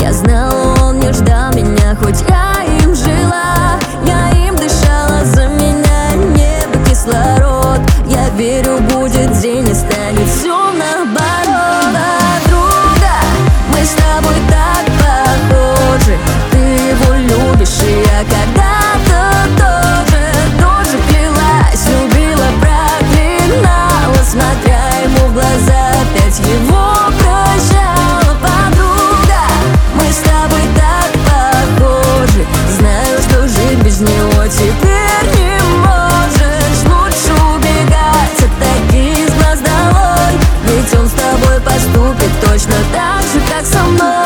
Я знала, он не ждал меня, хоть я им жила. Я им дышала, за меня небо, кислород. Я верю, будет день и станет все наоборот. Подруга, мы с тобой так похожи. Ты его любишь, и я когда-то тоже клялась, любила, проклинала, смотря ему в глаза, опять его прощала. Подруга, мы с тобой так похожи. Знаю, что жить без него теперь не можешь. Лучше убегать от таких глаз долой, ведь он с тобой поступит точно так же, как со мной.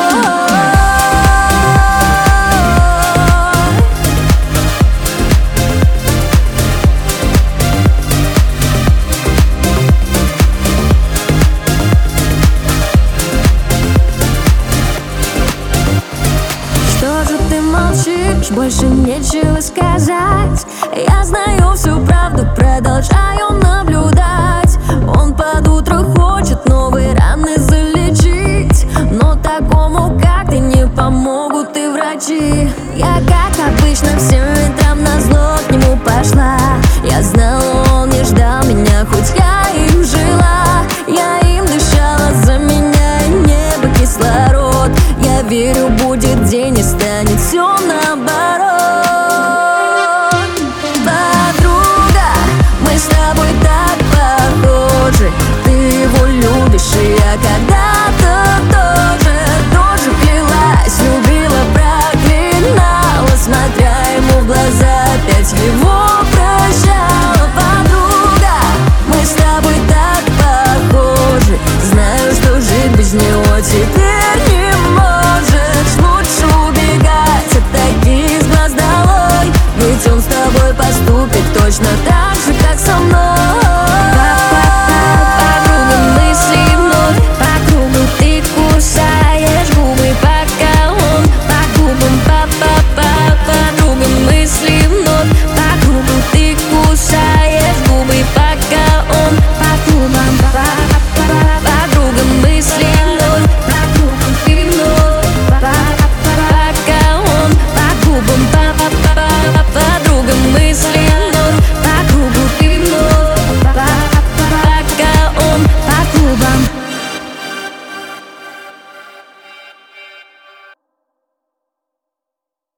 Больше нечего сказать. Я знаю всю правду, продолжаю наблюдать. Он под утро хочет новые раны залечить, но такому, как ты, не помогут и врачи. Я, как обычно, всем ветрам назло к нему пошла. Я знала, он не ждал меня, хоть я им жила. Я им дышала, за меня небо, кислород. Я верю, будет день и станет все на